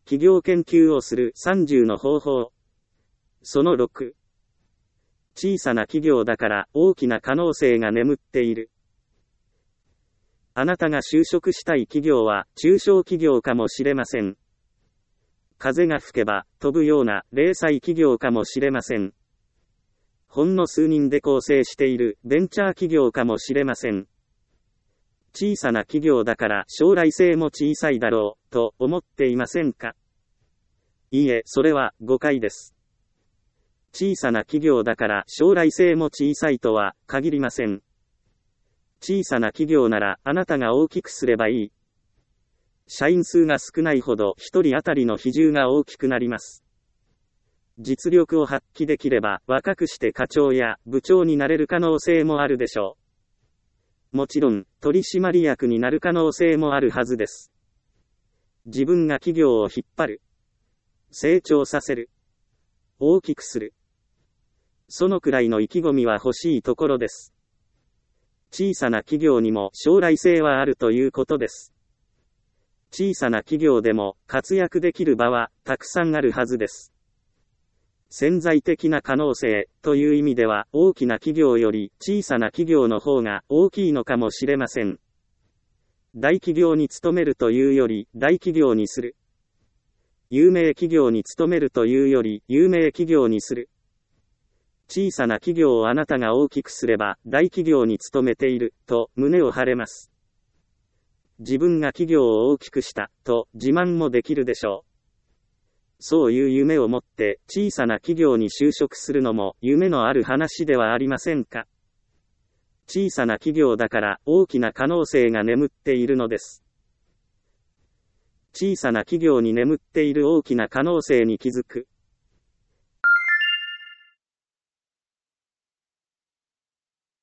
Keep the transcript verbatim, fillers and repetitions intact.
企業研究をするさんじゅうの方法。そのろく。小さな企業だから大きな可能性が眠っている。あなたが就職したい企業は中小企業かもしれません。風が吹けば飛ぶような零細企業かもしれません。ほんの数人で構成しているベンチャー企業かもしれません。小さな企業だから将来性も小さいだろうと思っていませんか？いいえ、それは誤解です。小さな企業だから将来性も小さいとは限りません。小さな企業ならあなたが大きくすればいい。社員数が少ないほど一人当たりの比重が大きくなります。実力を発揮できれば若くして課長や部長になれる可能性もあるでしょう。もちろん取締役になる可能性もあるはずです。自分が企業を引っ張る。成長させる。大きくする。そのくらいの意気込みは欲しいところです。小さな企業にも将来性はあるということです。小さな企業でも活躍できる場はたくさんあるはずです。潜在的な可能性という意味では大きな企業より小さな企業の方が大きいのかもしれません。大企業に勤めるというより大企業にする。有名企業に勤めるというより有名企業にする。小さな企業をあなたが大きくすれば大企業に勤めていると胸を張れます。自分が企業を大きくしたと自慢もできるでしょう。そういう夢を持って小さな企業に就職するのも夢のある話ではありませんか。小さな企業だから大きな可能性が眠っているのです。小さな企業に眠っている大きな可能性に気づく。